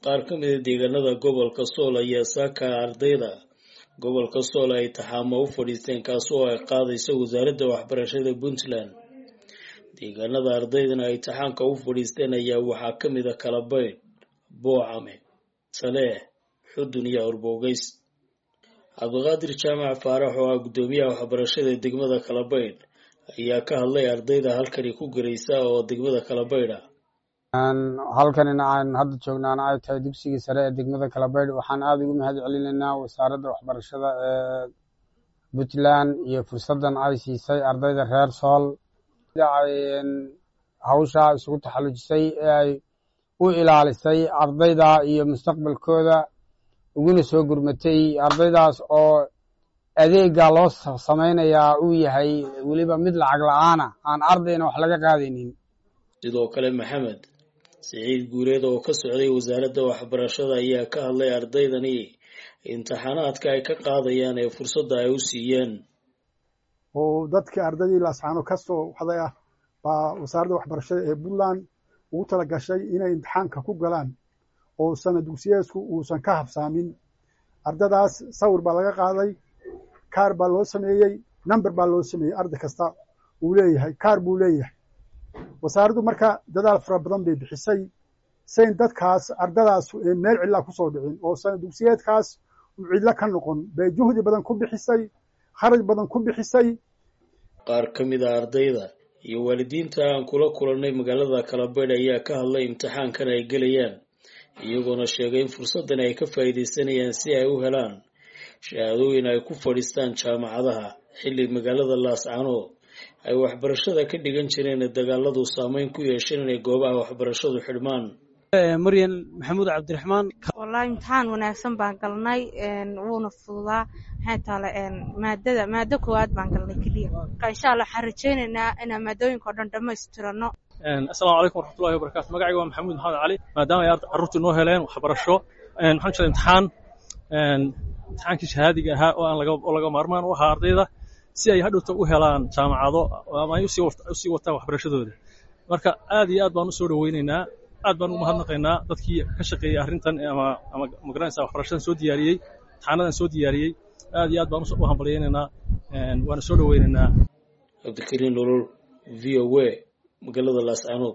qaar ka mid ah deegaanada gobolka Sool ayaa saaka ardayda gobolka Sool ay taxaamo u fadhiisteen kaasoo ay qaadayso wasaaradda waxbarashada Puntland. deegaanada ardaydana ay taxaanka u fadhiisteen ayaa waxaa ka mid ah Kalabayd, Boocame, Taleex, Xudun iyo Orbogays. Cabdiqaadir Jaamac Faarax oo ah gudoomiyaha waxbarashada degmada Kalabayd ayaa ka hadlay ardayda halkani ku gareysa oo degmada Kalabayd ah. halkanina aan hadda joognaan ay tahay dugsiga sare ee degmada Kalabayd waxaan aad ugu mahad celinaynaa wasaaradda waxbarashada ee Puntland iyo fursadan ay siisay ardayda reer Sool ay hawsha isugu taxallujisay ee ay u ilaalisay ardayda iyo mustaqbalkooda uguna soo gurmatay ardaydaas oo adeega loo samaynayaa uu yahay waliba mid lacag la'aan ah aan ardayna wax laga qaadaynin. sidoo kale Maxamed Saciid Guureed oo ka socday wasaaradda waxbarashada ayaa ka hadlay ardaydani imtixaanaadka ay ka qaadayaan ee fursadda ay u siiyeen. oo dadkii ardaydii laascaano ka soo waxday ah baa wasaaradda waxbarashada ee Puntland ugu tala gashay inay imtixaanka ku galaan oo sanad dugsiyeedku uusan ka habsaamin. ardadaas sawir baa laga qaaday, kaar baa loo sameeyey, number baa loo sameeyey, arday kasta uu leeyahay kaar buu leeyahay. wasaaraddu marka dadaal fara badan bay bixisay sayn dadkaas ardadaas meel cidla ku soo dhicin oo sanad dugsiyeedkaas uu cidla ka noqon bay juhdi badan ku bixisay, kharaj badan ku bixisay. qaar ka mid ah ardayda iyo waalidiinta aan kula kulannay magaalada Kalabayd ayaa ka hadlay imtixaankan ay gelayaan iyagoona sheegay in fursadan ay ka faa'iideysanayaan si ay u helaan shahaadooyin ay ku fadhiistaan jaamacadaha xilli magaalada Laascaano ay waxbarashada ka dhigan jireen dagaaladu saameyn ku yeesheen inay goobaha waxbarashadu xidhmaan. Maryan Maxamuud Cabdiraxmaan wallahi imtixaan wanaagsan baan galnay wuuna fududaa maadada koowaad baan galnay kaliya insha Allah waxaan rajaynaynaa inaan maadooyinka oo dhan dhamaystirano. Assalaamu calaykum waraxmatullaahi wabarakaatuh. magacayga waa Maxamuud Maxamed Cali maadaama ay carruurtu noo heleen waxbarasho waxaan jiray imtixaankii shahaadiga ahaa oo aan laga maarmaan u ahaa ardayda si ay hadhowta u helaan jaamacado ama ay u sii wataan waxbarashadooda. marka aad iyo aad baan u soo dhaweynaynaa, aad baan ugu mahadnaqaynaa dadkii ka shaqeeyay arrintan ama magaranaysa waxbarashadan soo diyaariyey, imtixaanadan soo diyaariyey. aad iyo aad baan u hambaliyaynaynaa waana soo dhaweynaynaa. Cabdikariin Nolol, VOA, magaalada Laascaano.